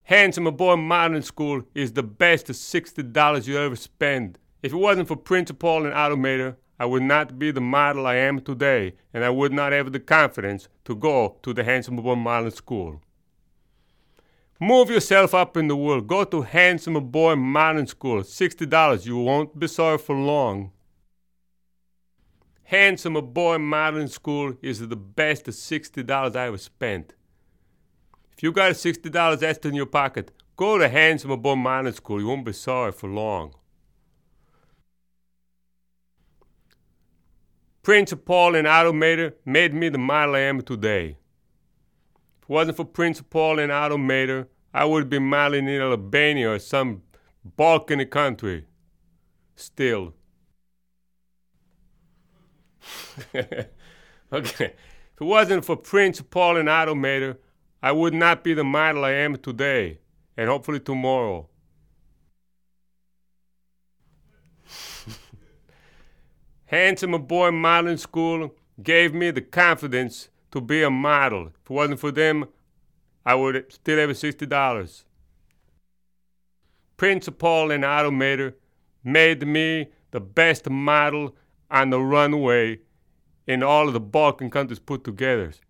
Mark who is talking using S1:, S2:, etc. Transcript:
S1: Handsome Boy Modeling School is the best $60 you ever spend. If it wasn't for Principal and Automator, I would not be the model I am today, and I would not have the confidence to go to the Handsome Boy Modeling School. Move yourself up in the world. Go to Handsome Boy Modeling School. $60. You won't be sorry for long. Handsome Boy Modeling School is the best $60 I ever spent. If you got $60 extra in your pocket, go to Handsome Boy Modeling School. You won't be sorry for long. Principal and Automator made me the model I am today. If it wasn't for Principal and Automator, I would be modeling in Albania or some Balkan country. Still. Okay. If it wasn't for Principal and Automator, I would not be the model I am today, and hopefully tomorrow. Handsome Boy Modeling School gave me the confidence to be a model. If it wasn't for them, I would still have $60. Principal and Automator made me the best model on the runway in all of the Balkan countries put together.